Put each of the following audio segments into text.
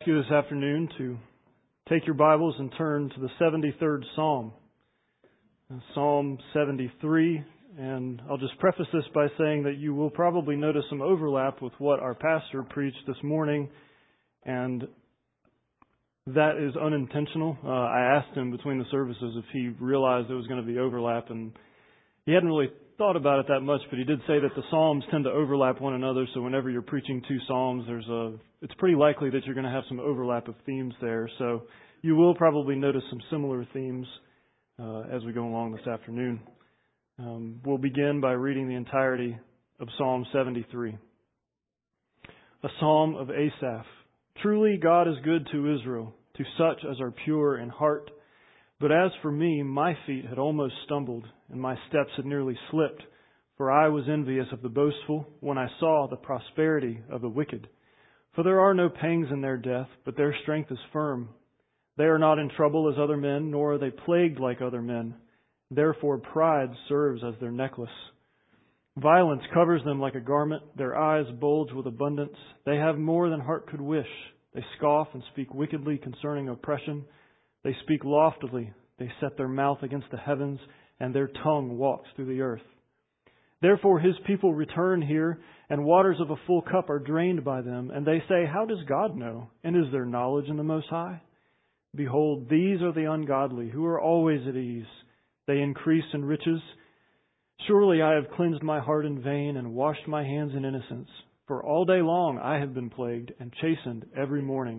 You this afternoon to take your Bibles and turn to the 73rd Psalm, Psalm 73, and I'll just preface this by saying that you will probably notice some overlap with what our pastor preached this morning, and that is unintentional. I asked him between the services if he realized there was going to be overlap, and he hadn't really thought about it that much, but he did say that the Psalms tend to overlap one another, so whenever you're preaching two Psalms, it's pretty likely that you're going to have some overlap of themes there. So you will probably notice some similar themes as we go along this afternoon. We'll begin by reading the entirety of Psalm 73. A Psalm of Asaph. Truly God is good to Israel, to such as are pure in heart. But as for me, my feet had almost stumbled, and my steps had nearly slipped, for I was envious of the boastful when I saw the prosperity of the wicked. For there are no pangs in their death, but their strength is firm. They are not in trouble as other men, nor are they plagued like other men. Therefore pride serves as their necklace. Violence covers them like a garment. Their eyes bulge with abundance. They have more than heart could wish. They scoff and speak wickedly concerning oppression. They speak loftily. They set their mouth against the heavens, and their tongue walks through the earth. Therefore his people return here, and waters of a full cup are drained by them. And they say, how does God know? And is there knowledge in the Most High? Behold, these are the ungodly, who are always at ease. They increase in riches. Surely I have cleansed my heart in vain, and washed my hands in innocence. For all day long I have been plagued, and chastened every morning.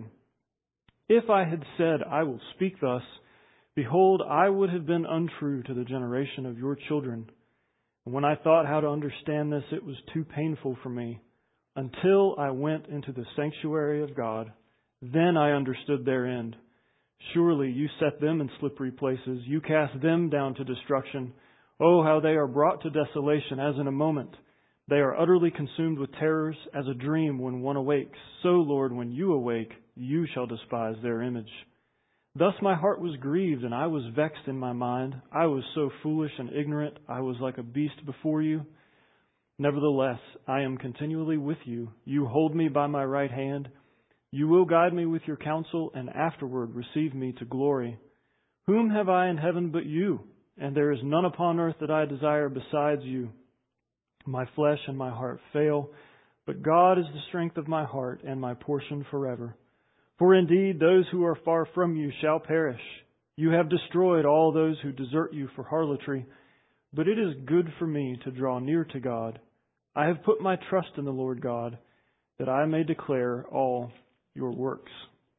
If I had said, I will speak thus, behold, I would have been untrue to the generation of your children. And when I thought how to understand this, it was too painful for me. Until I went into the sanctuary of God, then I understood their end. Surely you set them in slippery places. You cast them down to destruction. Oh, how they are brought to desolation as in a moment. They are utterly consumed with terrors as a dream when one awakes. So, Lord, when you awake, you shall despise their image. Thus my heart was grieved, and I was vexed in my mind. I was so foolish and ignorant, I was like a beast before you. Nevertheless, I am continually with you. You hold me by my right hand. You will guide me with your counsel, and afterward receive me to glory. Whom have I in heaven but you? And there is none upon earth that I desire besides you. My flesh and my heart fail, but God is the strength of my heart and my portion forever. For indeed, those who are far from you shall perish. You have destroyed all those who desert you for harlotry. But it is good for me to draw near to God. I have put my trust in the Lord God, that I may declare all your works.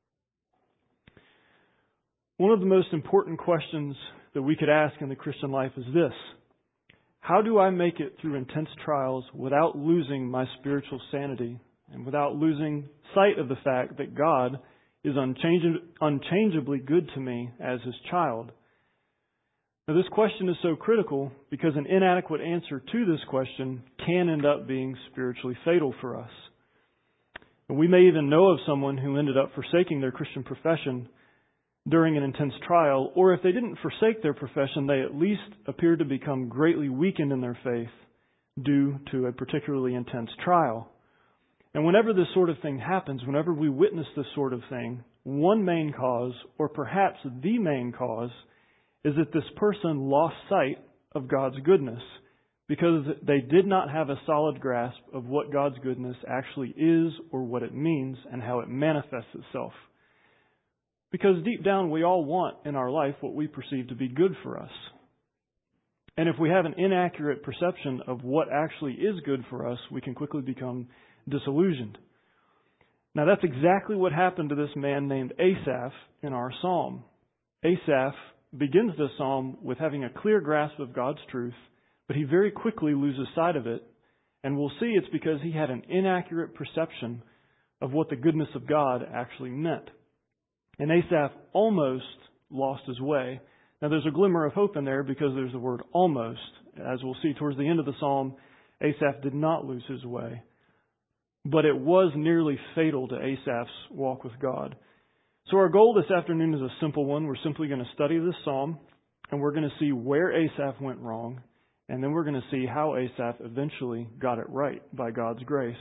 One of the most important questions that we could ask in the Christian life is this: how do I make it through intense trials without losing my spiritual sanity and without losing sight of the fact that God is unchangeably good to me as His child? Now, this question is so critical because an inadequate answer to this question can end up being spiritually fatal for us. And we may even know of someone who ended up forsaking their Christian profession during an intense trial, or if they didn't forsake their profession, they at least appeared to become greatly weakened in their faith due to a particularly intense trial. And whenever this sort of thing happens, whenever we witness this sort of thing, one main cause, or perhaps the main cause, is that this person lost sight of God's goodness because they did not have a solid grasp of what God's goodness actually is or what it means and how it manifests itself. Because deep down we all want in our life what we perceive to be good for us. And if we have an inaccurate perception of what actually is good for us, we can quickly become disillusioned. Now that's exactly what happened to this man named Asaph in our psalm. Asaph begins this psalm with having a clear grasp of God's truth, but he very quickly loses sight of it. And we'll see it's because he had an inaccurate perception of what the goodness of God actually meant. And Asaph almost lost his way. Now there's a glimmer of hope in there because there's the word almost. As we'll see towards the end of the psalm, Asaph did not lose his way. But it was nearly fatal to Asaph's walk with God. So our goal this afternoon is a simple one. We're simply going to study this psalm, and we're going to see where Asaph went wrong, and then we're going to see how Asaph eventually got it right by God's grace.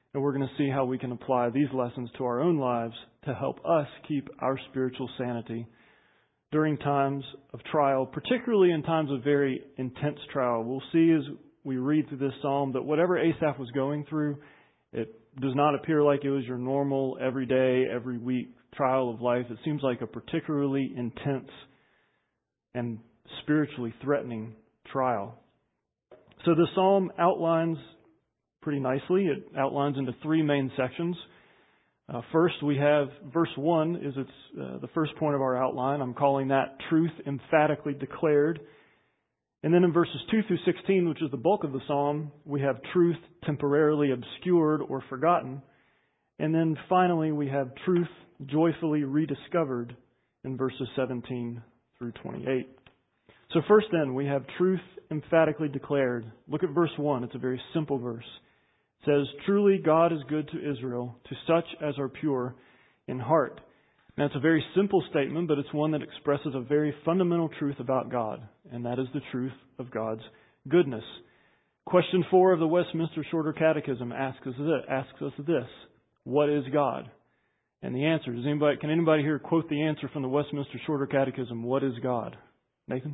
And we're going to see how we can apply these lessons to our own lives to help us keep our spiritual sanity during times of trial, particularly in times of very intense trial. We'll see as we read through this psalm that whatever Asaph was going through, it does not appear like it was your normal, everyday, every week trial of life. It seems like a particularly intense and spiritually threatening trial. So the psalm outlines pretty nicely. It outlines into three main sections. First, we have verse 1 is the first point of our outline. I'm calling that truth emphatically declared. And then in verses 2 through 16, which is the bulk of the psalm, we have truth temporarily obscured or forgotten. And then finally, we have truth joyfully rediscovered in verses 17 through 28. So first then, we have truth emphatically declared. Look at verse 1. It's a very simple verse. It says, "Truly God is good to Israel, to such as are pure in heart." Now, it's a very simple statement, but it's one that expresses a very fundamental truth about God, and that is the truth of God's goodness. Question 4 of the Westminster Shorter Catechism asks us this: what is God? And the answer is, can anybody here quote the answer from the Westminster Shorter Catechism? What is God? Nathan?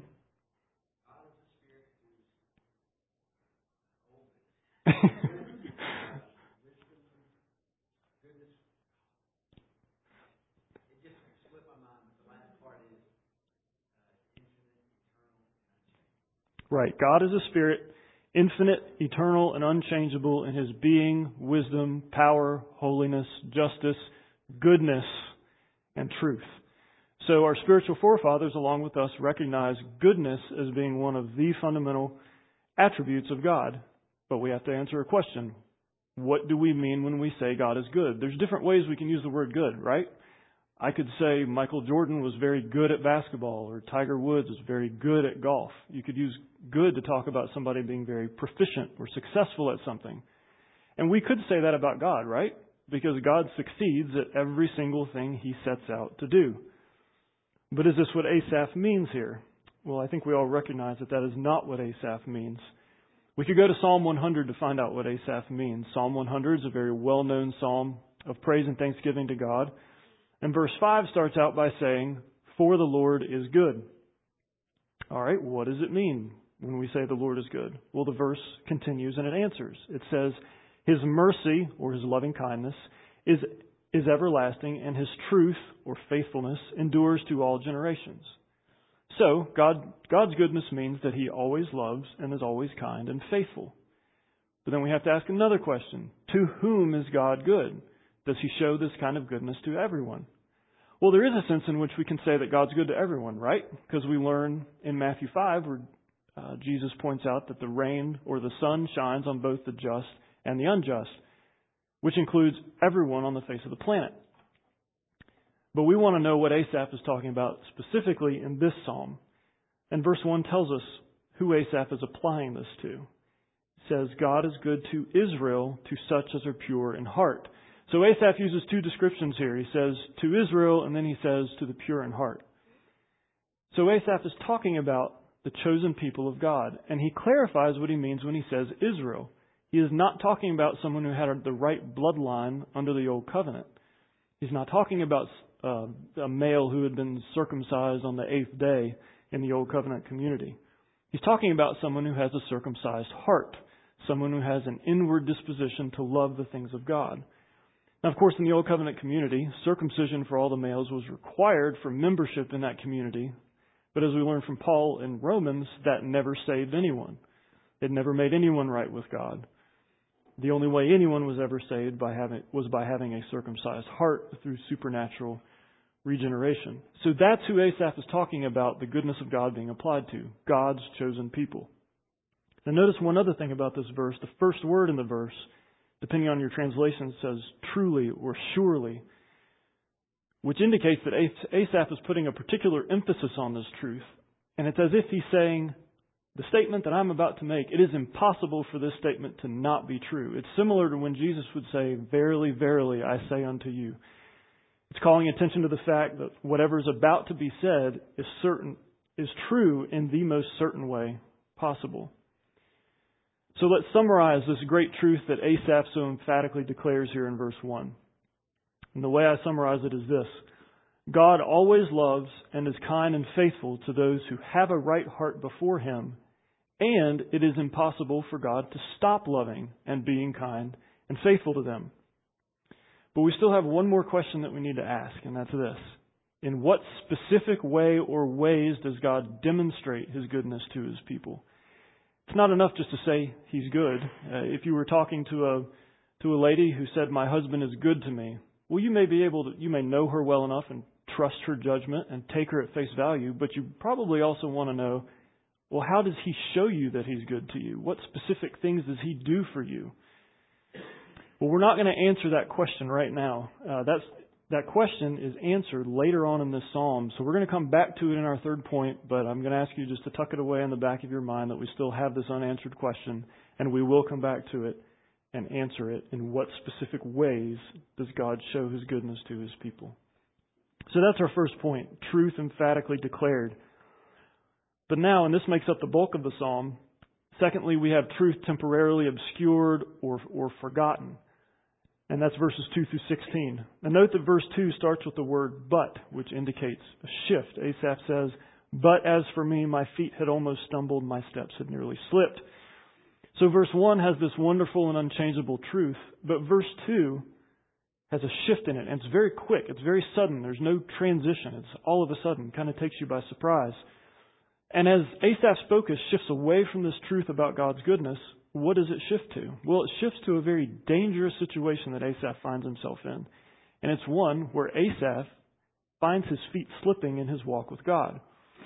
Right. God is a spirit, infinite, eternal, and unchangeable in His being, wisdom, power, holiness, justice, goodness, and truth. So our spiritual forefathers, along with us, recognize goodness as being one of the fundamental attributes of God. But we have to answer a question. What do we mean when we say God is good? There's different ways we can use the word good, right? I could say Michael Jordan was very good at basketball, or Tiger Woods was very good at golf. You could use good to talk about somebody being very proficient or successful at something. And we could say that about God, right? Because God succeeds at every single thing He sets out to do. But is this what Asaph means here? Well, I think we all recognize that that is not what Asaph means. We could go to Psalm 100 to find out what Asaph means. Psalm 100 is a very well-known psalm of praise and thanksgiving to God. And verse 5 starts out by saying, "For the Lord is good." All right, what does it mean when we say the Lord is good? Well, the verse continues and it answers. It says, "His mercy," or His loving kindness, is everlasting, and His truth, or faithfulness, endures to all generations. So, God's goodness means that He always loves and is always kind and faithful. But then we have to ask another question. To whom is God good? Does He show this kind of goodness to everyone? Well, there is a sense in which we can say that God's good to everyone, right? Because we learn in Matthew 5 where Jesus points out that the rain or the sun shines on both the just and the unjust, which includes everyone on the face of the planet. But we want to know what Asaph is talking about specifically in this psalm. And verse 1 tells us who Asaph is applying this to. It says, "God is good to Israel, to such as are pure in heart." So Asaph uses two descriptions here. He says, to Israel, and then he says, to the pure in heart. So Asaph is talking about the chosen people of God. And he clarifies what he means when he says Israel. He is not talking about someone who had the right bloodline under the Old Covenant. He's not talking about a male who had been circumcised on the 8th day in the Old Covenant community. He's talking about someone who has a circumcised heart, someone who has an inward disposition to love the things of God. Now, of course, in the Old Covenant community, circumcision for all the males was required for membership in that community. But as we learn from Paul in Romans, that never saved anyone. It never made anyone right with God. The only way anyone was ever saved was by having a circumcised heart through supernatural regeneration. So that's who Asaph is talking about, the goodness of God being applied to, God's chosen people. Now notice one other thing about this verse. The first word in the verse, depending on your translation, says truly or surely, which indicates that Asaph is putting a particular emphasis on this truth. And it's as if he's saying, the statement that I'm about to make, it is impossible for this statement to not be true. It's similar to when Jesus would say, "Verily, verily, I say unto you." It's calling attention to the fact that whatever is about to be said is true in the most certain way possible. So let's summarize this great truth that Asaph so emphatically declares here in verse 1. And the way I summarize it is this: God always loves and is kind and faithful to those who have a right heart before Him, and it is impossible for God to stop loving and being kind and faithful to them. But we still have one more question that we need to ask, and that's this: in what specific way or ways does God demonstrate His goodness to His people? It's not enough just to say He's good. If you were talking to a lady who said, "My husband is good to me," well, you may know her well enough and trust her judgment and take her at face value, but you probably also want to know, well, how does He show you that He's good to you? What specific things does He do for you? Well, we're not going to answer that question right now. That question is answered later on in this psalm, so we're going to come back to it in our third point, but I'm going to ask you just to tuck it away in the back of your mind that we still have this unanswered question, and we will come back to it and answer it. In what specific ways does God show His goodness to His people? So that's our first point: truth emphatically declared. But now, and this makes up the bulk of the psalm, secondly, we have truth temporarily obscured or forgotten. And that's verses 2 through 16. And note that verse 2 starts with the word "but," which indicates a shift. Asaph says, "But as for me, my feet had almost stumbled, my steps had nearly slipped." So verse 1 has this wonderful and unchangeable truth, but verse 2 has a shift in it, and it's very quick, it's very sudden, there's no transition, it's all of a sudden, kind of takes you by surprise. And as Asaph's focus shifts away from this truth about God's goodness, what does it shift to? Well, it shifts to a very dangerous situation that Asaph finds himself in. And it's one where Asaph finds his feet slipping in his walk with God.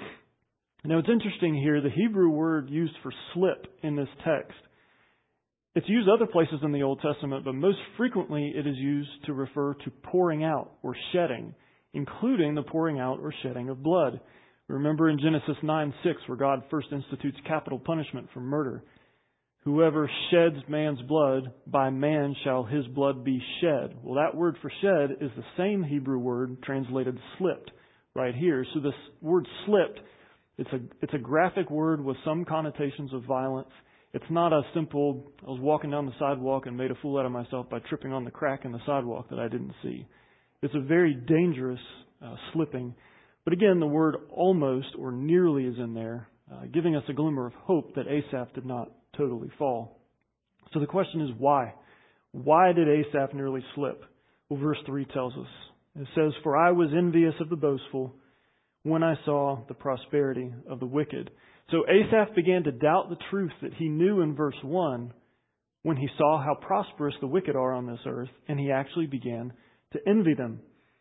Now, it's interesting here, the Hebrew word used for slip in this text, it's used other places in the Old Testament, but most frequently it is used to refer to pouring out or shedding, including the pouring out or shedding of blood. Remember in Genesis 9:6, where God first institutes capital punishment for murder. Whoever sheds man's blood, by man shall his blood be shed. Well, that word for shed is the same Hebrew word translated slipped right here. So this word slipped, it's a graphic word with some connotations of violence. It's not a simple, I was walking down the sidewalk and made a fool out of myself by tripping on the crack in the sidewalk that I didn't see. It's a very dangerous slipping. But again, the word almost or nearly is in there, giving us a glimmer of hope that Asaph did not totally fall. So the question is why? Why did Asaph nearly slip? Well, verse 3 tells us. It says, "For I was envious of the boastful when I saw the prosperity of the wicked." So Asaph began to doubt the truth that he knew in verse 1 when he saw how prosperous the wicked are on this earth, and he actually began to envy them.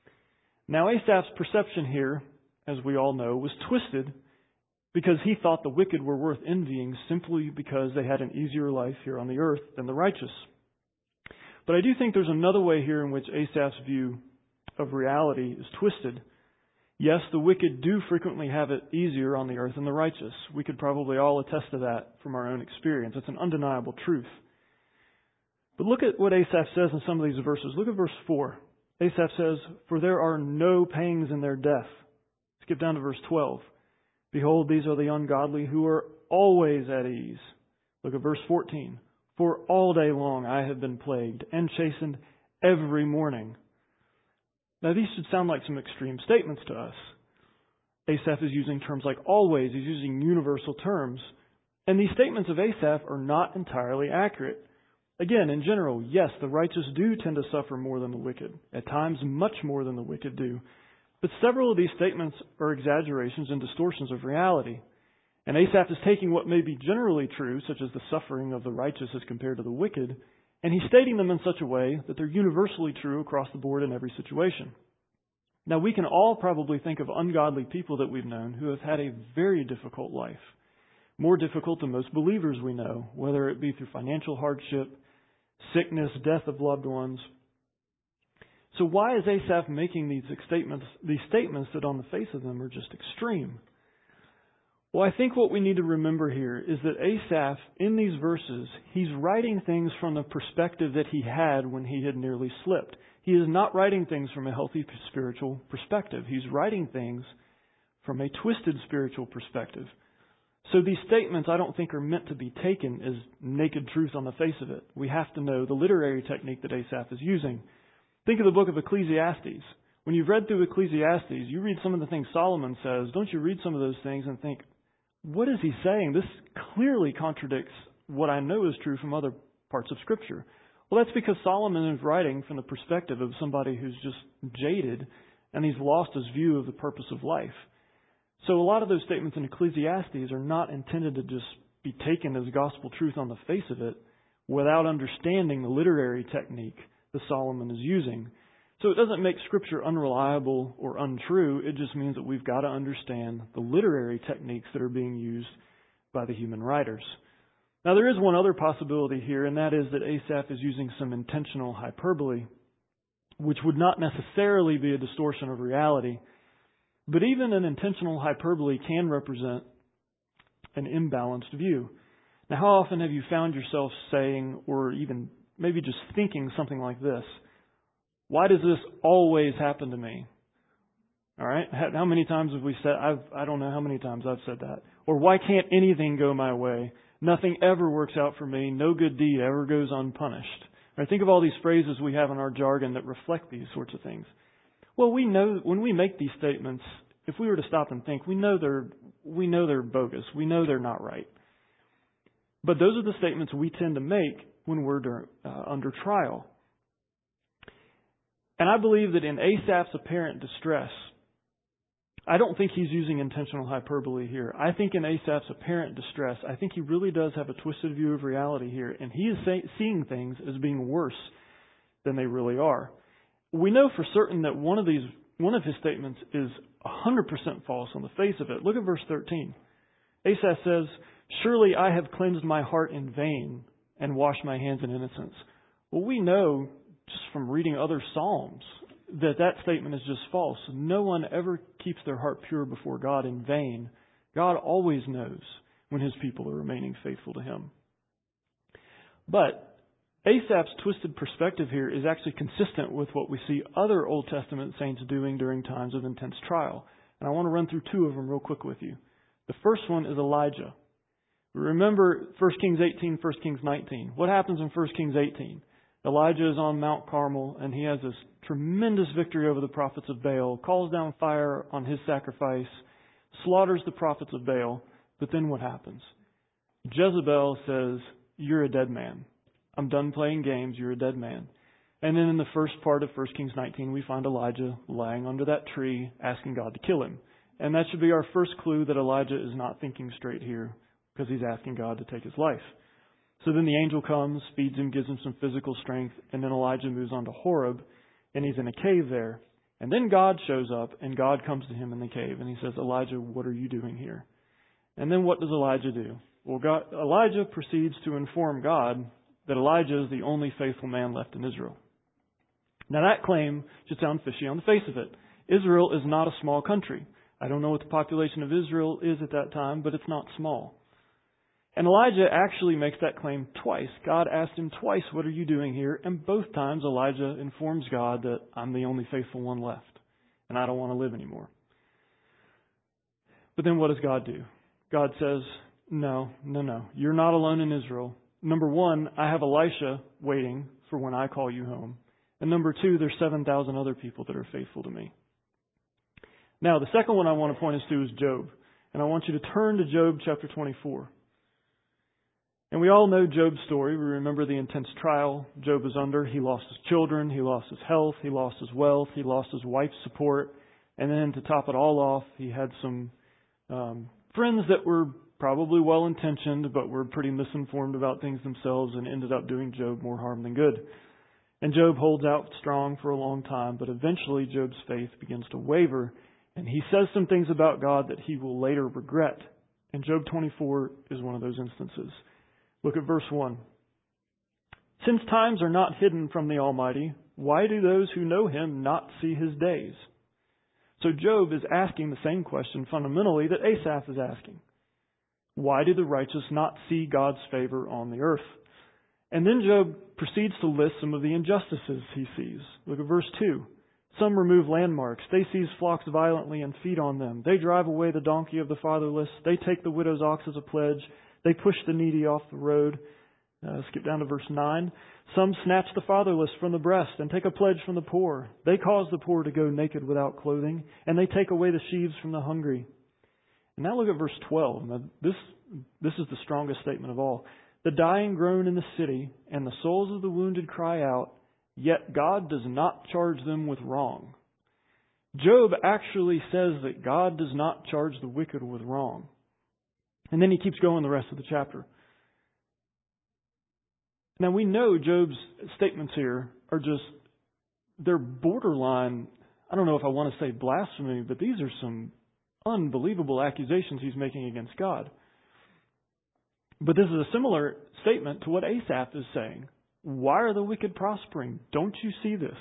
Now Asaph's perception here, as we all know, was twisted because he thought the wicked were worth envying simply because they had an easier life here on the earth than the righteous. But I do think there's another way here in which Asaph's view of reality is twisted. Yes, the wicked do frequently have it easier on the earth than the righteous. We could probably all attest to that from our own experience. It's an undeniable truth. But look at what Asaph says in some of these verses. Look at verse 4. Asaph says, "For there are no pangs in their death." Skip down to verse 12. "Behold, these are the ungodly who are always at ease." Look at verse 14. "For all day long I have been plagued and chastened every morning." Now these should sound like some extreme statements to us. Asaph is using terms like always. He's using universal terms. And these statements of Asaph are not entirely accurate. Again, in general, yes, the righteous do tend to suffer more than the wicked. At times, much more than the wicked do. But several of these statements are exaggerations and distortions of reality. And Asaph is taking what may be generally true, such as the suffering of the righteous as compared to the wicked, and he's stating them in such a way that they're universally true across the board in every situation. Now, we can all probably think of ungodly people that we've known who have had a very difficult life, more difficult than most believers we know, whether it be through financial hardship, sickness, death of loved ones. So why is Asaph making these statements that on the face of them are just extreme? Well, I think what we need to remember here is that Asaph, in these verses, he's writing things from the perspective that he had when he had nearly slipped. He is not writing things from a healthy spiritual perspective. He's writing things from a twisted spiritual perspective. So these statements I don't think are meant to be taken as naked truth on the face of it. We have to know the literary technique that Asaph is using. Think of the book of Ecclesiastes. When you've read through Ecclesiastes, you read some of the things Solomon says. Don't you read some of those things and think, what is he saying? This clearly contradicts what I know is true from other parts of Scripture. Well, that's because Solomon is writing from the perspective of somebody who's just jaded and he's lost his view of the purpose of life. So a lot of those statements in Ecclesiastes are not intended to just be taken as gospel truth on the face of it without understanding the literary technique that Solomon is using. So it doesn't make Scripture unreliable or untrue. It just means that we've got to understand the literary techniques that are being used by the human writers. Now there is one other possibility here, and that is that Asaph is using some intentional hyperbole, which would not necessarily be a distortion of reality. But even an intentional hyperbole can represent an imbalanced view. Now, how often have you found yourself saying, or even maybe just thinking something like this? Why does this always happen to me? All right? How many times have we said, I don't know how many times I've said that. Or why can't anything go my way? Nothing ever works out for me. No good deed ever goes unpunished. Right? Think of all these phrases we have in our jargon that reflect these sorts of things. Well, we know when we make these statements, if we were to stop and think, we know they're bogus. We know they're not right. But those are the statements we tend to make when we're under trial. And I believe that in Asaph's apparent distress, I don't think he's using intentional hyperbole here. I think in Asaph's apparent distress, I think he really does have a twisted view of reality here, and he is seeing things as being worse than they really are. We know for certain that one of his statements is 100% false on the face of it. Look at verse 13. Asaph says, "Surely I have cleansed my heart in vain and washed my hands in innocence." Well, we know just from reading other Psalms that statement is just false. No one ever keeps their heart pure before God in vain. God always knows when His people are remaining faithful to Him. But Asaph's twisted perspective here is actually consistent with what we see other Old Testament saints doing during times of intense trial. And I want to run through two of them real quick with you. The first one is Elijah. Remember 1 Kings 18, 1 Kings 19. What happens in 1 Kings 18? Elijah is on Mount Carmel and he has this tremendous victory over the prophets of Baal, calls down fire on his sacrifice, slaughters the prophets of Baal. But then what happens? Jezebel says, "You're a dead man. I'm done playing games. You're a dead man." And then in the first part of 1 Kings 19, we find Elijah lying under that tree, asking God to kill him. And that should be our first clue that Elijah is not thinking straight here, because he's asking God to take his life. So then the angel comes, feeds him, gives him some physical strength, and then Elijah moves on to Horeb, and he's in a cave there. And then God shows up, and God comes to him in the cave, and he says, "Elijah, what are you doing here?" And then what does Elijah do? Well, Elijah proceeds to inform God that Elijah is the only faithful man left in Israel. Now that claim should sound fishy on the face of it. Israel is not a small country. I don't know what the population of Israel is at that time, but it's not small. And Elijah actually makes that claim twice. God asked him twice, "What are you doing here?" And both times Elijah informs God that I'm the only faithful one left, and I don't want to live anymore. But then what does God do? God says, No, you're not alone in Israel. Number one, I have Elisha waiting for when I call you home. And number two, there's 7,000 other people that are faithful to me. Now, the second one I want to point us to is Job. And I want you to turn to Job chapter 24. And we all know Job's story. We remember the intense trial Job was under. He lost his children. He lost his health. He lost his wealth. He lost his wife's support. And then to top it all off, he had some friends that were probably well-intentioned, but were pretty misinformed about things themselves and ended up doing Job more harm than good. And Job holds out strong for a long time, but eventually Job's faith begins to waver, and he says some things about God that he will later regret. And Job 24 is one of those instances. Look at verse 1. "Since times are not hidden from the Almighty, why do those who know Him not see His days?" So Job is asking the same question fundamentally that Asaph is asking. Why do the righteous not see God's favor on the earth? And then Job proceeds to list some of the injustices he sees. Look at verse 2. Some remove landmarks. They seize flocks violently and feed on them. They drive away the donkey of the fatherless. They take the widow's ox as a pledge. They push the needy off the road. Skip down to verse 9. Some snatch the fatherless from the breast and take a pledge from the poor. They cause the poor to go naked without clothing, and they take away the sheaves from the hungry. And now look at verse 12. Now, this is the strongest statement of all. The dying groan in the city, and the souls of the wounded cry out, yet God does not charge them with wrong. Job actually says that God does not charge the wicked with wrong. And then he keeps going the rest of the chapter. Now we know Job's statements here are they're borderline, I don't know if I want to say blasphemy, but these are some unbelievable accusations he's making against God. But this is a similar statement to what Asaph is saying. Why are the wicked prospering? Don't you see this?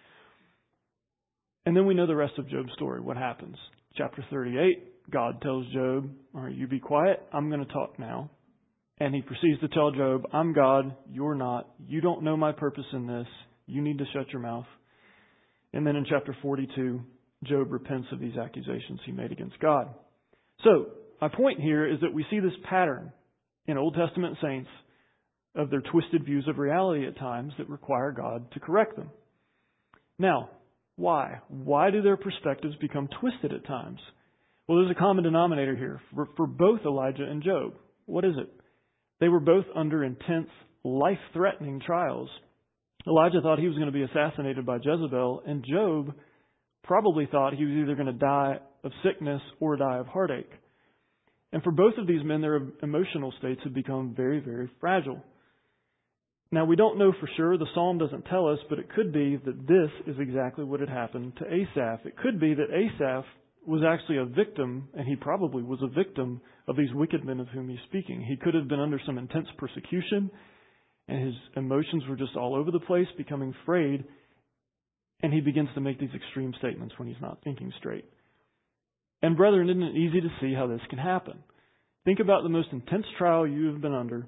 And then we know the rest of Job's story. What happens? Chapter 38, God tells Job, all right, you be quiet. I'm going to talk now. And he proceeds to tell Job, I'm God, you're not. You don't know my purpose in this. You need to shut your mouth. And then in chapter 42, Job repents of these accusations he made against God. So, my point here is that we see this pattern in Old Testament saints of their twisted views of reality at times that require God to correct them. Now, why? Why do their perspectives become twisted at times? Well, there's a common denominator here for both Elijah and Job. What is it? They were both under intense, life-threatening trials. Elijah thought he was going to be assassinated by Jezebel, and Job probably thought he was either going to die of sickness or die of heartache. And for both of these men, their emotional states had become very, very fragile. Now, we don't know for sure. The psalm doesn't tell us, but it could be that this is exactly what had happened to Asaph. It could be that Asaph was actually a victim, and he probably was a victim of these wicked men of whom he's speaking. He could have been under some intense persecution, and his emotions were just all over the place, becoming frayed, and he begins to make these extreme statements when he's not thinking straight. And brethren, isn't it easy to see how this can happen? Think about the most intense trial you have been under,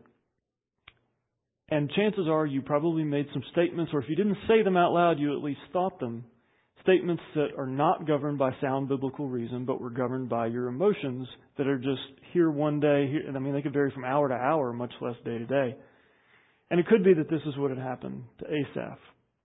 and chances are you probably made some statements, or if you didn't say them out loud, you at least thought them. Statements that are not governed by sound biblical reason, but were governed by your emotions that are just here one day. They could vary from hour to hour, much less day to day. And it could be that this is what had happened to Asaph.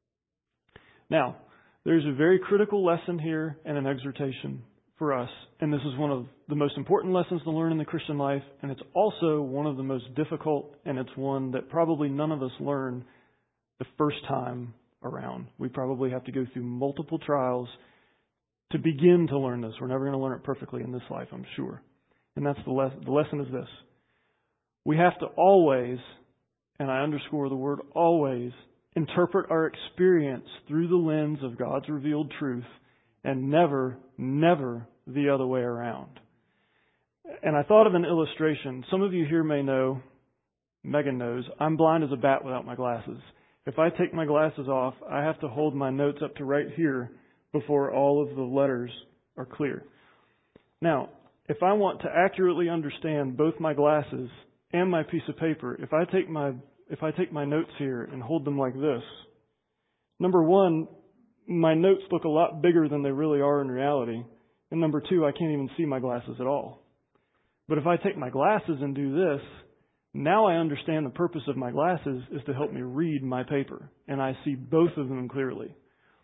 Now, there's a very critical lesson here and an exhortation for us. And this is one of the most important lessons to learn in the Christian life. And it's also one of the most difficult, and it's one that probably none of us learn the first time around. We probably have to go through multiple trials to begin to learn this. We're never going to learn it perfectly in this life, I'm sure. And that's the lesson. The lesson is this. We have to always, and I underscore the word always, interpret our experience through the lens of God's revealed truth, and never the other way around. And I thought of an illustration. Some of you here may know, Megan knows, I'm blind as a bat without my glasses. If I take my glasses off, I have to hold my notes up to right here before all of the letters are clear. Now, if I want to accurately understand both my glasses and my piece of paper, if I take my notes here and hold them like this, number one, my notes look a lot bigger than they really are in reality. And number two, I can't even see my glasses at all. But if I take my glasses and do this, now I understand the purpose of my glasses is to help me read my paper. And I see both of them clearly.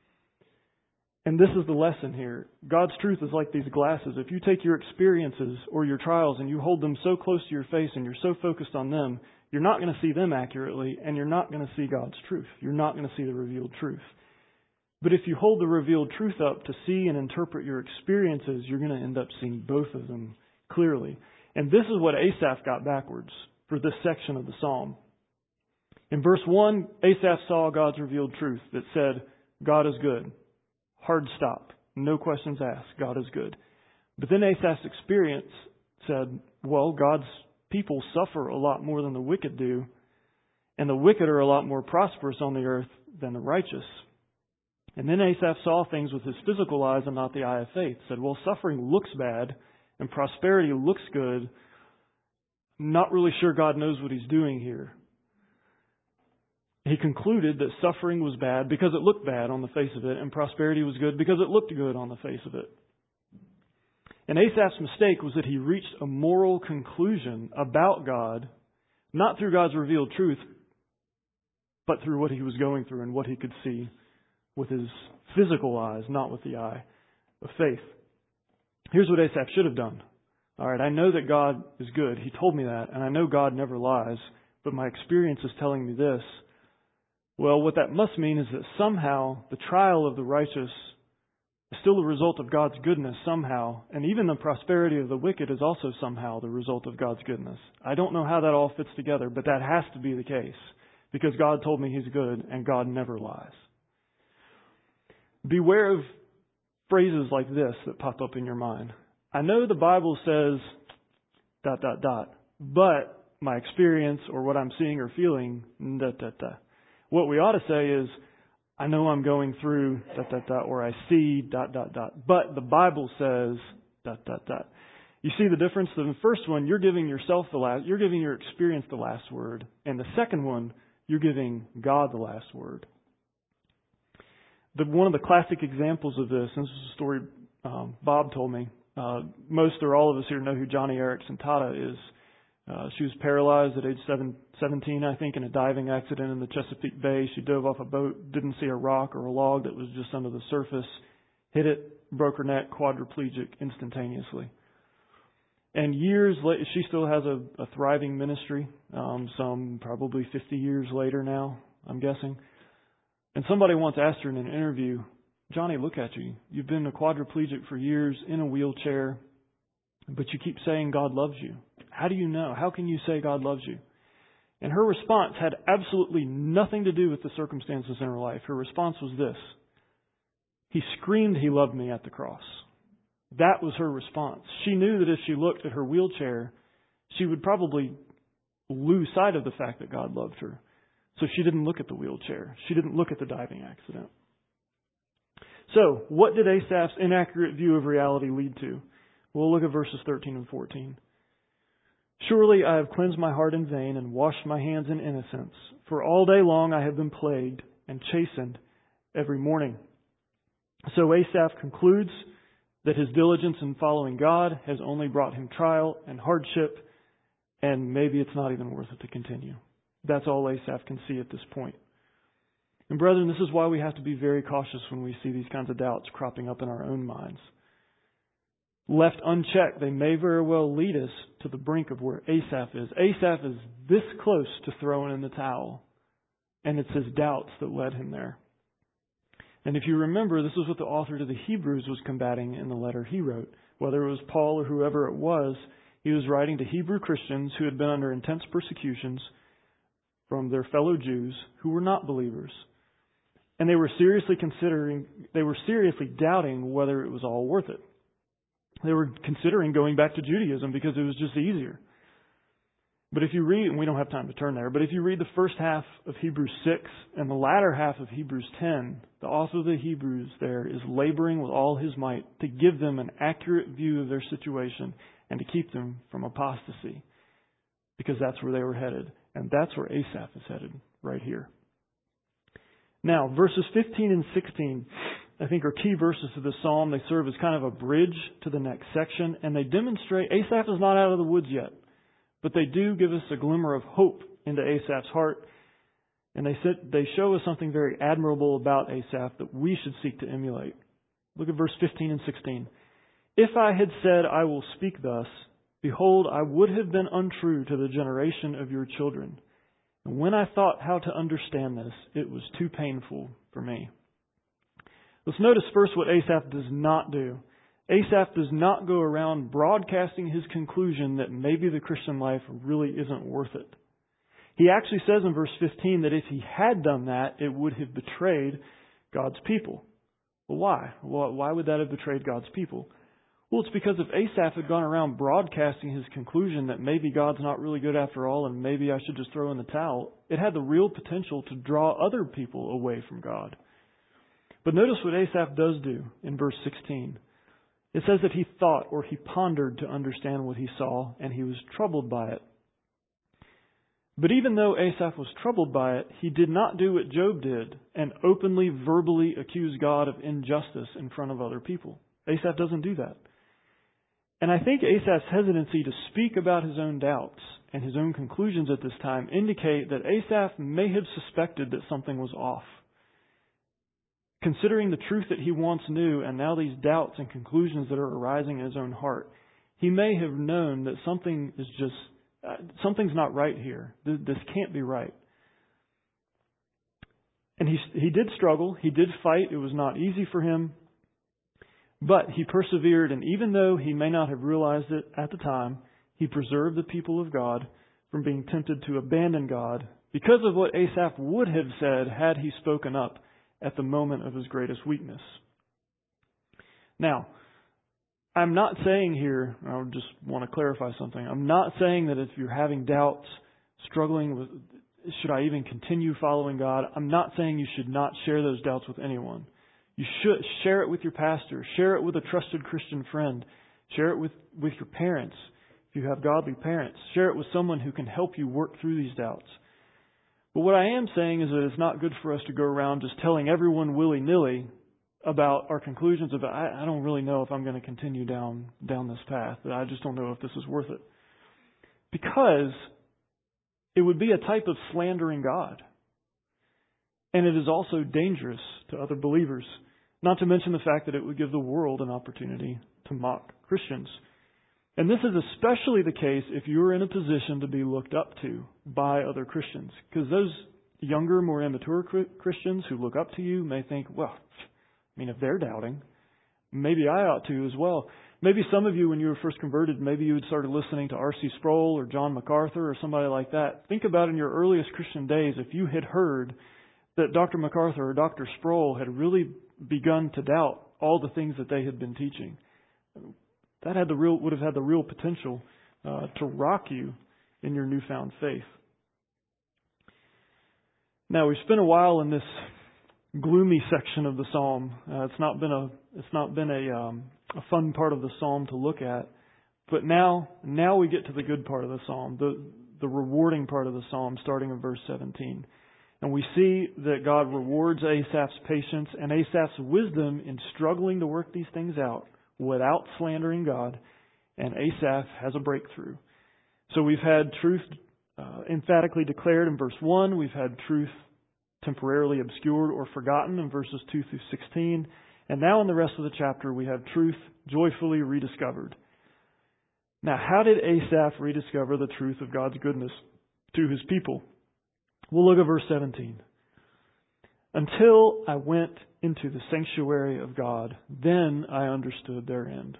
And this is the lesson here. God's truth is like these glasses. If you take your experiences or your trials and you hold them so close to your face and you're so focused on them, you're not going to see them accurately, and you're not going to see God's truth. You're not going to see the revealed truth. But if you hold the revealed truth up to see and interpret your experiences, you're going to end up seeing both of them clearly. And this is what Asaph got backwards for this section of the psalm. In verse 1, Asaph saw God's revealed truth that said, God is good. Hard stop. No questions asked. God is good. But then Asaph's experience said, well, God's people suffer a lot more than the wicked do, and the wicked are a lot more prosperous on the earth than the righteous. And then Asaph saw things with his physical eyes and not the eye of faith. Said, well, suffering looks bad and prosperity looks good. Not really sure God knows what He's doing here. He concluded that suffering was bad because it looked bad on the face of it, and prosperity was good because it looked good on the face of it. And Asaph's mistake was that he reached a moral conclusion about God, not through God's revealed truth, but through what he was going through and what he could see with his physical eyes, not with the eye of faith. Here's what Asaph should have done. All right, I know that God is good. He told me that, and I know God never lies, but my experience is telling me this. Well, what that must mean is that somehow the trial of the righteous is still the result of God's goodness somehow, and even the prosperity of the wicked is also somehow the result of God's goodness. I don't know how that all fits together, but that has to be the case, because God told me He's good, and God never lies. Beware of phrases like this that pop up in your mind. I know the Bible says ... but my experience or what I'm seeing or feeling ... What we ought to say is, I know I'm going through ... or I see ... but the Bible says ... You see the difference? In the first one, you're giving yourself you're giving your experience the last word, and the second one, you're giving God the last word. One of the classic examples of this, and this is a story Bob told me. Most or all of us here know who Johnny Erickson Tata is. She was paralyzed at age 17, I think, in a diving accident in the Chesapeake Bay. She dove off a boat, didn't see a rock or a log that was just under the surface, hit it, broke her neck, quadriplegic instantaneously. And years later, she still has a thriving ministry, some probably 50 years later now, I'm guessing. And somebody once asked her in an interview, Johnny, look at you. You've been a quadriplegic for years in a wheelchair, but you keep saying God loves you. How do you know? How can you say God loves you? And her response had absolutely nothing to do with the circumstances in her life. Her response was this. He screamed He loved me at the cross. That was her response. She knew that if she looked at her wheelchair, she would probably lose sight of the fact that God loved her. So she didn't look at the wheelchair. She didn't look at the diving accident. So, what did Asaph's inaccurate view of reality lead to? We'll look at verses 13 and 14. Surely I have cleansed my heart in vain and washed my hands in innocence. For all day long I have been plagued and chastened every morning. So Asaph concludes that his diligence in following God has only brought him trial and hardship, and maybe it's not even worth it to continue. That's all Asaph can see at this point. And brethren, this is why we have to be very cautious when we see these kinds of doubts cropping up in our own minds. Left unchecked, they may very well lead us to the brink of where Asaph is. Asaph is this close to throwing in the towel, and it's his doubts that led him there. And if you remember, this is what the author to the Hebrews was combating in the letter he wrote. Whether it was Paul or whoever it was, he was writing to Hebrew Christians who had been under intense persecutions from their fellow Jews who were not believers. And they were seriously doubting whether it was all worth it. They were considering going back to Judaism because it was just easier. But if you read, and we don't have time to turn there, but if you read the first half of Hebrews 6 and the latter half of Hebrews 10, the author of the Hebrews there is laboring with all his might to give them an accurate view of their situation and to keep them from apostasy. Because that's where they were headed. And that's where Asaph is headed, right here. Now, verses 15 and 16, I think, are key verses to the psalm. They serve as kind of a bridge to the next section, and they demonstrate Asaph is not out of the woods yet, but they do give us a glimmer of hope into Asaph's heart, and they show us something very admirable about Asaph that we should seek to emulate. Look at verse 15 and 16. If I had said, I will speak thus, behold, I would have been untrue to the generation of your children. And when I thought how to understand this, it was too painful for me. Let's notice first what Asaph does not do. Asaph does not go around broadcasting his conclusion that maybe the Christian life really isn't worth it. He actually says in verse 15 that if he had done that, it would have betrayed God's people. Well, why? Well, why would that have betrayed God's people? Well, it's because if Asaph had gone around broadcasting his conclusion that maybe God's not really good after all and maybe I should just throw in the towel, it had the real potential to draw other people away from God. But notice what Asaph does do in verse 16. It says that he thought or he pondered to understand what he saw, and he was troubled by it. But even though Asaph was troubled by it, he did not do what Job did and openly, verbally accuse God of injustice in front of other people. Asaph doesn't do that. And I think Asaph's hesitancy to speak about his own doubts and his own conclusions at this time indicate that Asaph may have suspected that something was off. Considering the truth that he once knew and now these doubts and conclusions that are arising in his own heart, he may have known that something's not right here. This can't be right. And he did struggle. He did fight. It was not easy for him. But he persevered, and even though he may not have realized it at the time, he preserved the people of God from being tempted to abandon God because of what Asaph would have said had he spoken up at the moment of his greatest weakness. Now, I'm not saying here, I just want to clarify something. I'm not saying that if you're having doubts, struggling with, should I even continue following God? I'm not saying you should not share those doubts with anyone. You should share it with your pastor. Share it with a trusted Christian friend. Share it with your parents, if you have godly parents. Share it with someone who can help you work through these doubts. But what I am saying is that it's not good for us to go around just telling everyone willy-nilly about our conclusions about, I don't really know if I'm going to continue down this path. I just don't know if this is worth it. Because it would be a type of slandering God. And it is also dangerous to other believers. Not to mention the fact that it would give the world an opportunity to mock Christians. And this is especially the case if you're in a position to be looked up to by other Christians. Because those younger, more immature Christians who look up to you may think, well, if they're doubting, maybe I ought to as well. Maybe some of you, when you were first converted, maybe you had started listening to R.C. Sproul or John MacArthur or somebody like that. Think about in your earliest Christian days if you had heard that Dr. MacArthur or Dr. Sproul had really begun to doubt all the things that they had been teaching. That would have had the real potential to rock you in your newfound faith. Now, we've spent a while in this gloomy section of the psalm. It's not been a fun part of the psalm to look at, but now we get to the good part of the psalm, the rewarding part of the psalm, starting in verse 17. And we see that God rewards Asaph's patience and Asaph's wisdom in struggling to work these things out without slandering God, and Asaph has a breakthrough. So we've had truth emphatically declared in verse 1. We've had truth temporarily obscured or forgotten in verses 2 through 16. And now in the rest of the chapter, we have truth joyfully rediscovered. Now, how did Asaph rediscover the truth of God's goodness to his people? We'll look at verse 17. Until I went into the sanctuary of God, then I understood their end.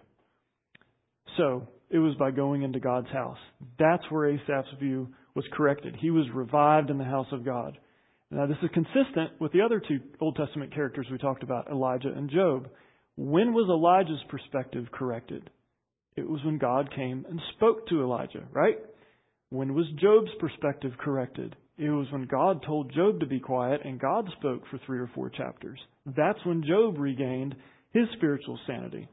So, it was by going into God's house. That's where Asaph's view was corrected. He was revived in the house of God. Now, this is consistent with the other two Old Testament characters we talked about, Elijah and Job. When was Elijah's perspective corrected? It was when God came and spoke to Elijah, right? When was Job's perspective corrected? It was when God told Job to be quiet and God spoke for 3 or 4 chapters. That's when Job regained his spiritual sanity.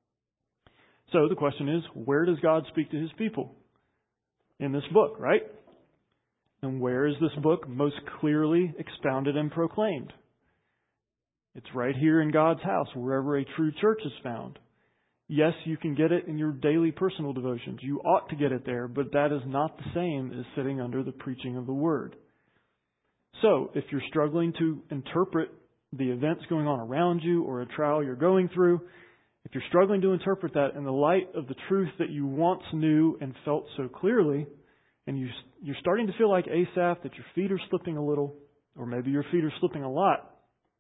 So the question is, where does God speak to his people? In this book, right? And where is this book most clearly expounded and proclaimed? It's right here in God's house, wherever a true church is found. Yes, you can get it in your daily personal devotions. You ought to get it there, but that is not the same as sitting under the preaching of the Word. So, if you're struggling to interpret the events going on around you or a trial you're going through, if you're struggling to interpret that in the light of the truth that you once knew and felt so clearly, and you're starting to feel like Asaph, that your feet are slipping a little, or maybe your feet are slipping a lot,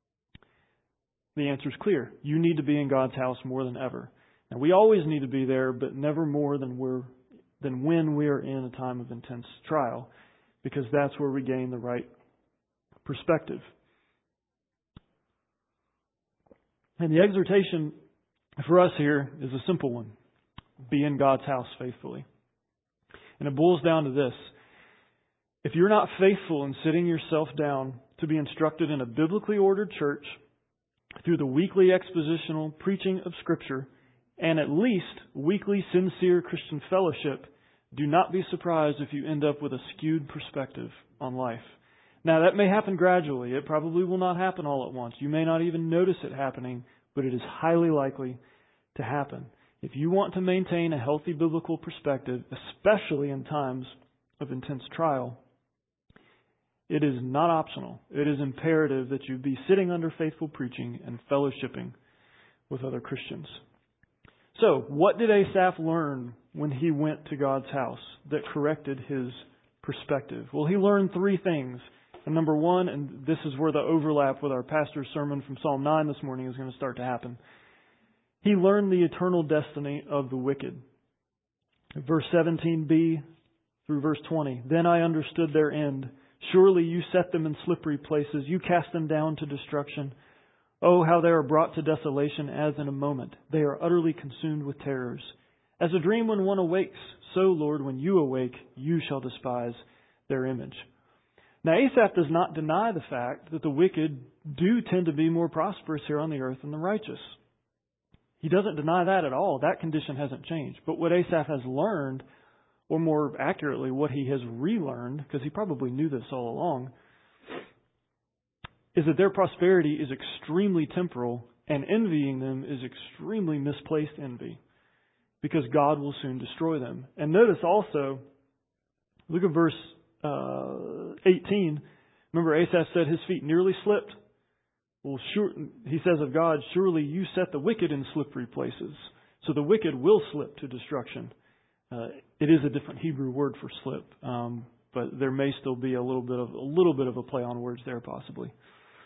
the answer is clear. You need to be in God's house more than ever. And we always need to be there, but never more than when we are in a time of intense trial, because that's where we gain the right perspective. And the exhortation for us here is a simple one. Be in God's house faithfully. And it boils down to this. If you're not faithful in sitting yourself down to be instructed in a biblically ordered church through the weekly expositional preaching of Scripture, and at least weekly sincere Christian fellowship, Do not be surprised if you end up with a skewed perspective on life. Now, that may happen gradually. It probably will not happen all at once. You may not even notice it happening, but it is highly likely to happen. If you want to maintain a healthy biblical perspective, especially in times of intense trial, it is not optional. It is imperative that you be sitting under faithful preaching and fellowshipping with other Christians. So, what did Asaph learn when he went to God's house that corrected his perspective? Well, he learned three things. And number one, and this is where the overlap with our pastor's sermon from Psalm 9 this morning is going to start to happen. He learned the eternal destiny of the wicked. Verse 17b through verse 20. Then I understood their end. Surely you set them in slippery places. You cast them down to destruction. Oh, how they are brought to desolation as in a moment. They are utterly consumed with terrors. As a dream when one awakes, so, Lord, when you awake, you shall despise their image. Now, Asaph does not deny the fact that the wicked do tend to be more prosperous here on the earth than the righteous. He doesn't deny that at all. That condition hasn't changed. But what Asaph has learned, or more accurately, what he has relearned, because he probably knew this all along, is that their prosperity is extremely temporal, and envying them is extremely misplaced envy, because God will soon destroy them. And notice also, look at verse 18. Remember, Asaph said his feet nearly slipped. Well, he says of God, surely you set the wicked in slippery places. So the wicked will slip to destruction. It is a different Hebrew word for slip, but there may still be a little bit of a play on words there, possibly.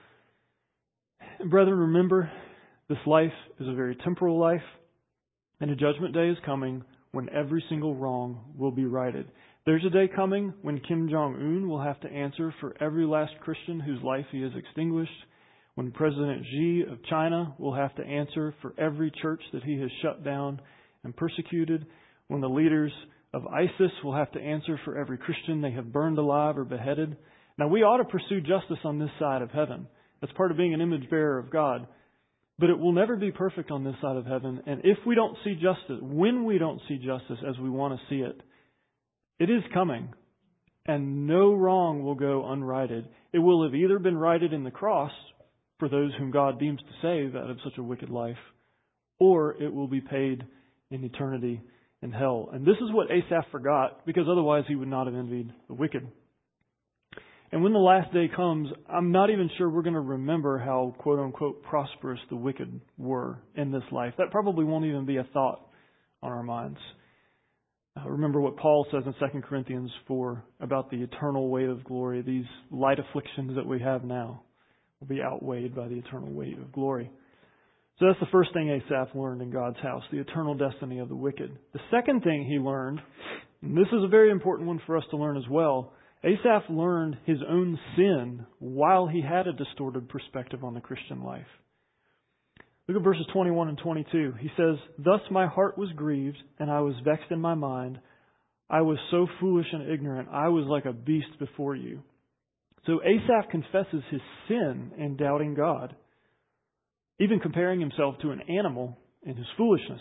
And brethren, remember, this life is a very temporal life, and a judgment day is coming when every single wrong will be righted. There's a day coming when Kim Jong-un will have to answer for every last Christian whose life he has extinguished, when President Xi of China will have to answer for every church that he has shut down and persecuted, when the leaders of ISIS will have to answer for every Christian they have burned alive or beheaded. Now, we ought to pursue justice on this side of heaven. That's part of being an image bearer of God. But it will never be perfect on this side of heaven. And if we don't see justice, when we don't see justice as we want to see it, it is coming. And no wrong will go unrighted. It will have either been righted in the cross for those whom God deems to save out of such a wicked life, or it will be paid in eternity in hell. And this is what Asaph forgot, because otherwise he would not have envied the wicked. And when the last day comes, I'm not even sure we're going to remember how, quote unquote, prosperous the wicked were in this life. That probably won't even be a thought on our minds. Remember what Paul says in 2 Corinthians 4 about the eternal weight of glory. These light afflictions that we have now will be outweighed by the eternal weight of glory. So that's the first thing Asaph learned in God's house, the eternal destiny of the wicked. The second thing he learned, and this is a very important one for us to learn as well, Asaph learned his own sin while he had a distorted perspective on the Christian life. Look at verses 21 and 22. He says, "Thus my heart was grieved, and I was vexed in my mind. I was so foolish and ignorant. I was like a beast before you." So Asaph confesses his sin in doubting God, even comparing himself to an animal in his foolishness.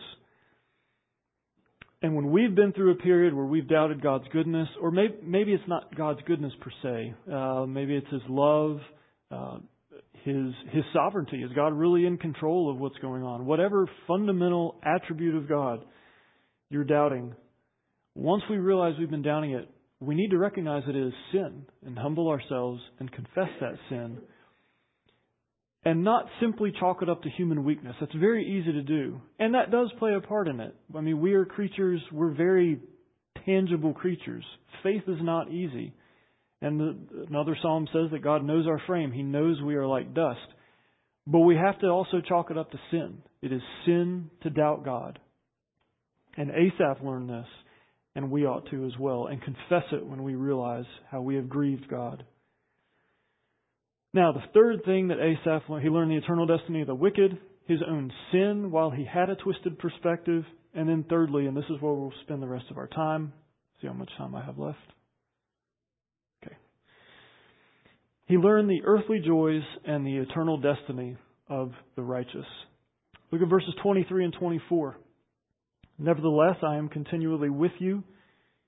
And when we've been through a period where we've doubted God's goodness, or maybe it's not God's goodness per se, maybe it's His love, His sovereignty. Is God really in control of what's going on? Whatever fundamental attribute of God you're doubting, once we realize we've been doubting it, we need to recognize it is sin and humble ourselves and confess that sin. And not simply chalk it up to human weakness. That's very easy to do. And that does play a part in it. I mean, we are creatures, we're very tangible creatures. Faith is not easy. And another psalm says that God knows our frame. He knows we are like dust. But we have to also chalk it up to sin. It is sin to doubt God. And Asaph learned this, and we ought to as well, and confess it when we realize how we have grieved God. Now, the third thing that Asaph learned, he learned the eternal destiny of the wicked, his own sin while he had a twisted perspective, and then thirdly, and this is where we'll spend the rest of our time. See how much time I have left. Okay. He learned the earthly joys and the eternal destiny of the righteous. Look at verses 23 and 24. "Nevertheless, I am continually with you.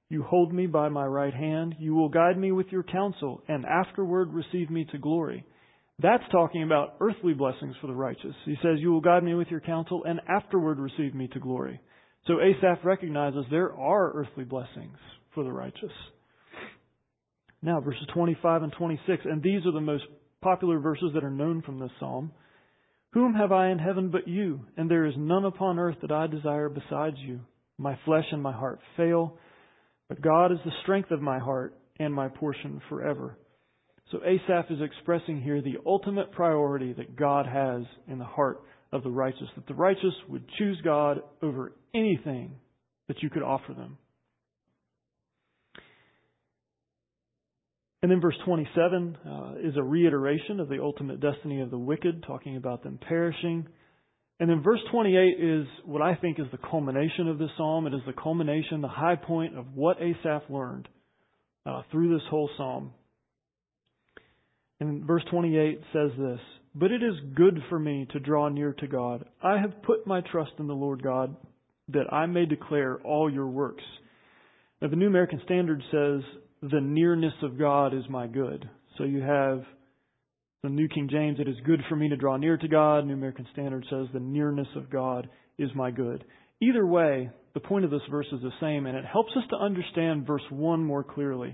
You hold me by my right hand. You will guide me with your counsel, and afterward receive me to glory. That's talking about earthly blessings for the righteous. He says, you will guide me with your counsel, and afterward receive me to glory. So Asaph recognizes there are earthly blessings for the righteous. Now, verses 25 and 26, and these are the most popular verses that are known from this psalm. Whom have I in heaven but you? And there is none upon earth that I desire besides you. My flesh and my heart fail, but God is the strength of my heart and my portion forever. So Asaph is expressing here the ultimate priority that God has in the heart of the righteous, that the righteous would choose God over anything that you could offer them. And then verse 27 is a reiteration of the ultimate destiny of the wicked, talking about them perishing. And then verse 28 is what I think is the culmination of this psalm. It is the culmination, the high point of what Asaph learned through this whole psalm. And verse 28 says this, But it is good for me to draw near to God. I have put my trust in the Lord God, that I may declare all your works. Now, the New American Standard says, the nearness of God is my good. So you have the New King James, it is good for me to draw near to God. New American Standard says, the nearness of God is my good. Either way, the point of this verse is the same, and it helps us to understand verse 1 more clearly.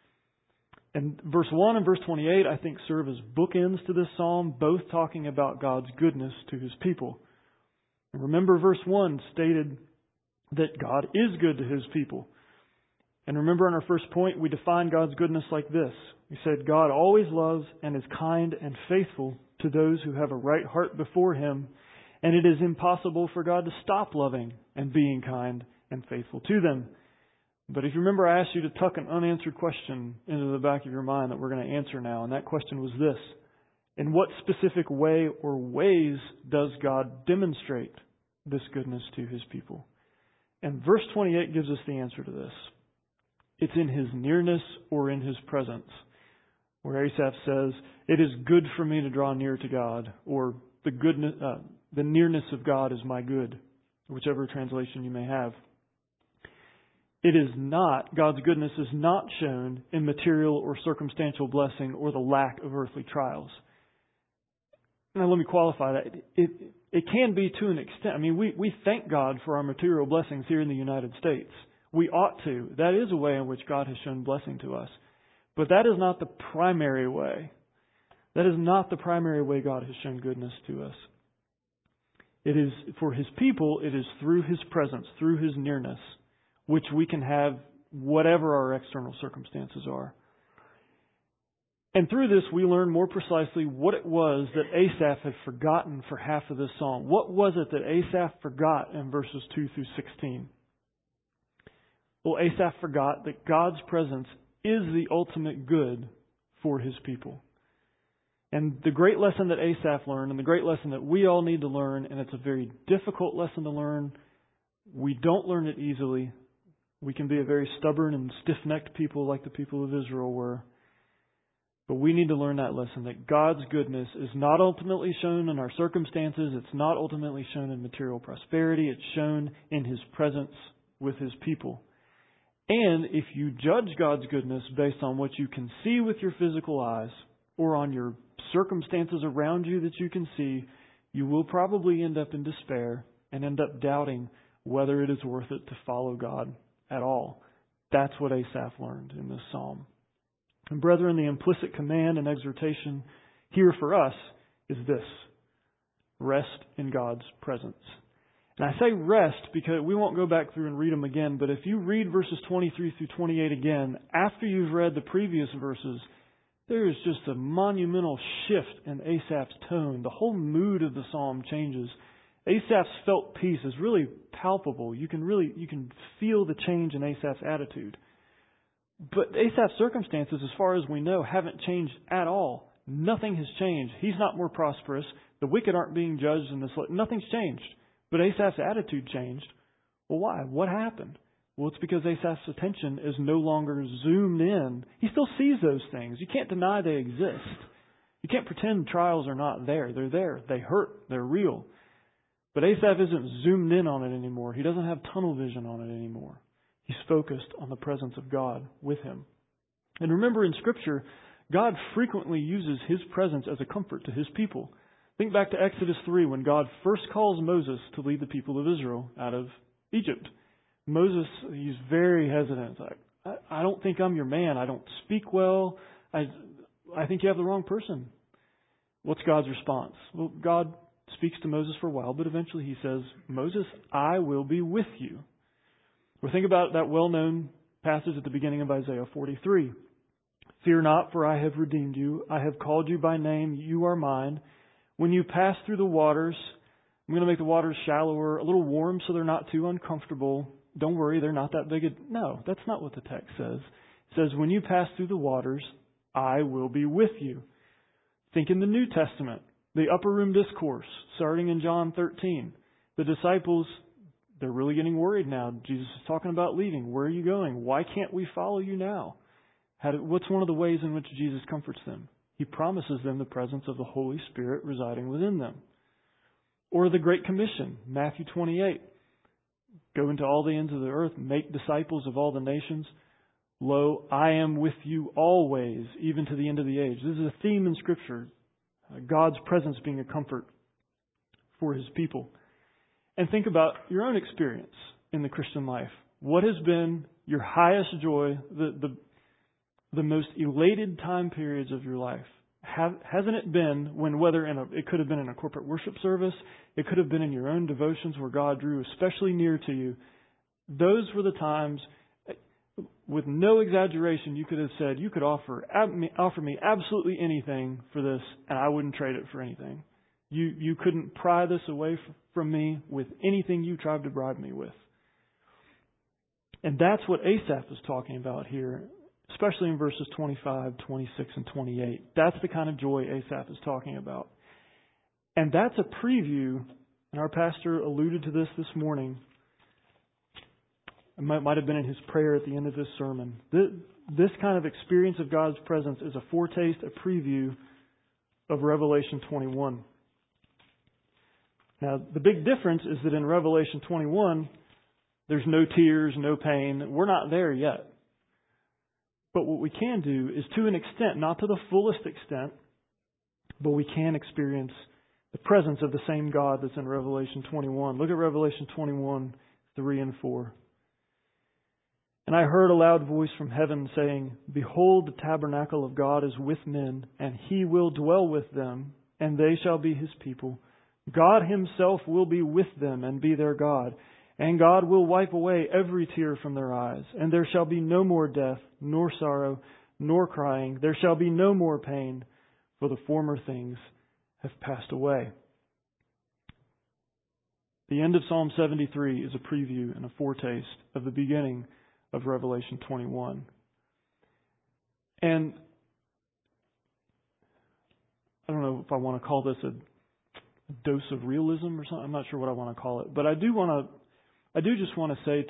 And verse 1 and verse 28, I think, serve as bookends to this psalm, both talking about God's goodness to His people. And remember, verse 1 stated that God is good to His people. And remember, in our first point, we define God's goodness like this. We said, God always loves and is kind and faithful to those who have a right heart before Him, and it is impossible for God to stop loving and being kind and faithful to them. But if you remember, I asked you to tuck an unanswered question into the back of your mind that we're going to answer now, and that question was this. In what specific way or ways does God demonstrate this goodness to His people? And verse 28 gives us the answer to this. It's in His nearness or in His presence, where Asaph says, it is good for me to draw near to God, or the nearness of God is my good, whichever translation you may have. It is not, God's goodness is not shown in material or circumstantial blessing or the lack of earthly trials. Now let me qualify that. It can be to an extent. I mean, we thank God for our material blessings here in the United States. We ought to. That is a way in which God has shown blessing to us. But that is not the primary way. That is not the primary way God has shown goodness to us. It is, for His people, it is through His presence, through His nearness, which we can have whatever our external circumstances are. And through this, we learn more precisely what it was that Asaph had forgotten for half of this psalm. What was it that Asaph forgot in verses 2 through 16? Well, Asaph forgot that God's presence is the ultimate good for His people. And the great lesson that Asaph learned, and the great lesson that we all need to learn, and it's a very difficult lesson to learn, we don't learn it easily. We can be a very stubborn and stiff-necked people like the people of Israel were. But we need to learn that lesson, that God's goodness is not ultimately shown in our circumstances. It's not ultimately shown in material prosperity. It's shown in His presence with His people. And if you judge God's goodness based on what you can see with your physical eyes or on your circumstances around you that you can see, you will probably end up in despair and end up doubting whether it is worth it to follow God at all. That's what Asaph learned in this psalm. And brethren, the implicit command and exhortation here for us is this: rest in God's presence. And I say rest because we won't go back through and read them again, but if you read verses 23 through 28 again, after you've read the previous verses, there is just a monumental shift in Asaph's tone. The whole mood of the psalm changes. Asaph's felt peace is really palpable. You can feel the change in Asaph's attitude. But Asaph's circumstances, as far as we know, haven't changed at all. Nothing has changed. He's not more prosperous. The wicked aren't being judged in this. Nothing's changed. But Asaph's attitude changed. Well, why? What happened? Well, it's because Asaph's attention is no longer zoomed in. He still sees those things. You can't deny they exist. You can't pretend trials are not there. They're there. They hurt. They're real. But Asaph isn't zoomed in on it anymore. He doesn't have tunnel vision on it anymore. He's focused on the presence of God with him. And remember, in Scripture, God frequently uses His presence as a comfort to His people. Think back to Exodus 3 when God first calls Moses to lead the people of Israel out of Egypt. Moses, he's very hesitant. It's like, I don't think I'm your man. I don't speak well. I think you have the wrong person. What's God's response? Well, God speaks to Moses for a while, but eventually He says, Moses, I will be with you. Well, think about that well-known passage at the beginning of Isaiah 43. Fear not, for I have redeemed you. I have called you by name. You are mine. When you pass through the waters, I'm going to make the waters shallower, a little warm so they're not too uncomfortable. Don't worry, they're not that big. No, that's not what the text says. It says, when you pass through the waters, I will be with you. Think in the New Testament, the upper room discourse, starting in John 13. The disciples, they're really getting worried now. Jesus is talking about leaving. Where are you going? Why can't we follow you now? What's one of the ways in which Jesus comforts them? He promises them the presence of the Holy Spirit residing within them. Or the Great Commission, Matthew 28. Go into all the ends of the earth, make disciples of all the nations. Lo, I am with you always, even to the end of the age. This is a theme in Scripture. God's presence being a comfort for His people. And think about your own experience in the Christian life. What has been your highest joy, the most elated time periods of your life? Hasn't it been when, it could have been in a corporate worship service, it could have been in your own devotions where God drew especially near to you. Those were the times, with no exaggeration, you could have said, you could offer me absolutely anything for this, and I wouldn't trade it for anything. You couldn't pry this away from me with anything you tried to bribe me with. And that's what Asaph is talking about here, especially in verses 25, 26, and 28. That's the kind of joy Asaph is talking about. And that's a preview, and our pastor alluded to this morning. It might have been in his prayer at the end of his sermon. This kind of experience of God's presence is a foretaste, a preview of Revelation 21. Now, the big difference is that in Revelation 21, there's no tears, no pain. We're not there yet. But what we can do is, to an extent, not to the fullest extent, but we can experience the presence of the same God that's in Revelation 21. Look at Revelation 21, 3 and 4. And I heard a loud voice from heaven saying, Behold, the tabernacle of God is with men, and He will dwell with them, and they shall be His people. God Himself will be with them and be their God. And God will wipe away every tear from their eyes. And there shall be no more death, nor sorrow, nor crying. There shall be no more pain, for the former things have passed away. The end of Psalm 73 is a preview and a foretaste of the beginning of Revelation 21. And I don't know if I want to call this a dose of realism or something. I'm not sure what I want to call it. But I do just want to say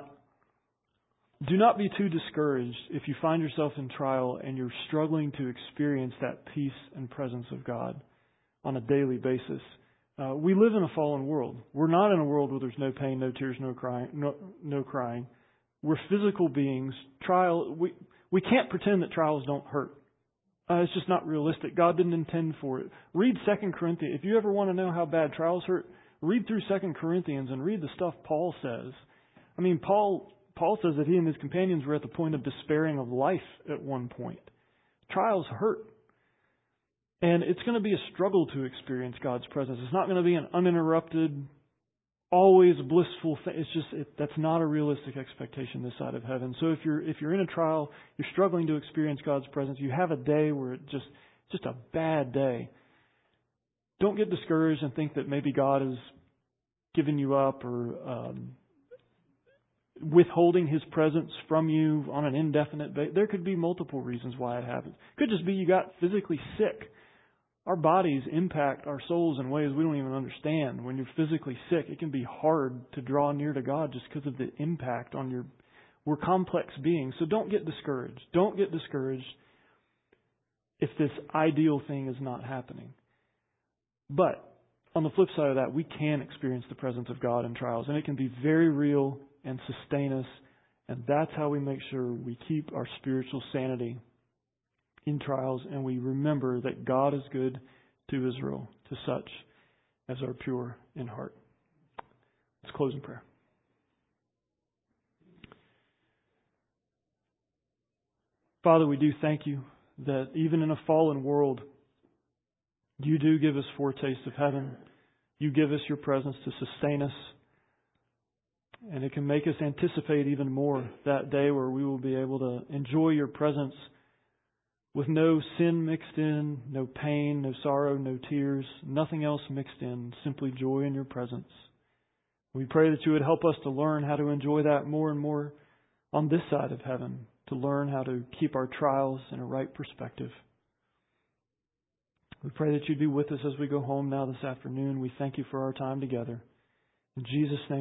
do not be too discouraged if you find yourself in trial and you're struggling to experience that peace and presence of God on a daily basis. We live in a fallen world. We're not in a world where there's no pain, no tears, no crying. We're physical beings. We can't pretend that trials don't hurt. It's just not realistic. God didn't intend for it. Read 2 Corinthians. If you ever want to know how bad trials hurt, read through 2 Corinthians and read the stuff Paul says. I mean, Paul says that he and his companions were at the point of despairing of life at one point. Trials hurt. And it's going to be a struggle to experience God's presence. It's not going to be an uninterrupted, always blissful thing. That's not a realistic expectation this side of heaven. So if you're in a trial, you're struggling to experience God's presence, you have a day where it's just a bad day. Don't get discouraged and think that maybe God is giving you up or withholding His presence from you on an indefinite basis. There could be multiple reasons why it happens. It could just be you got physically sick. Our bodies impact our souls in ways we don't even understand. When you're physically sick, it can be hard to draw near to God just because of the impact on your... We're complex beings, so don't get discouraged. Don't get discouraged if this ideal thing is not happening. But on the flip side of that, we can experience the presence of God in trials, and it can be very real and sustain us And that's how we make sure we keep our spiritual sanity in trials, and we remember that God is good to Israel, to such as are pure in heart. Let's close in prayer. Father, we do thank you that even in a fallen world, you do give us foretastes of heaven. You give us your presence to sustain us. And it can make us anticipate even more that day where we will be able to enjoy your presence with no sin mixed in, no pain, no sorrow, no tears, nothing else mixed in, simply joy in your presence. We pray that you would help us to learn how to enjoy that more and more on this side of heaven, to learn how to keep our trials in a right perspective. We pray that you'd be with us as we go home now this afternoon. We thank you for our time together. In Jesus' name.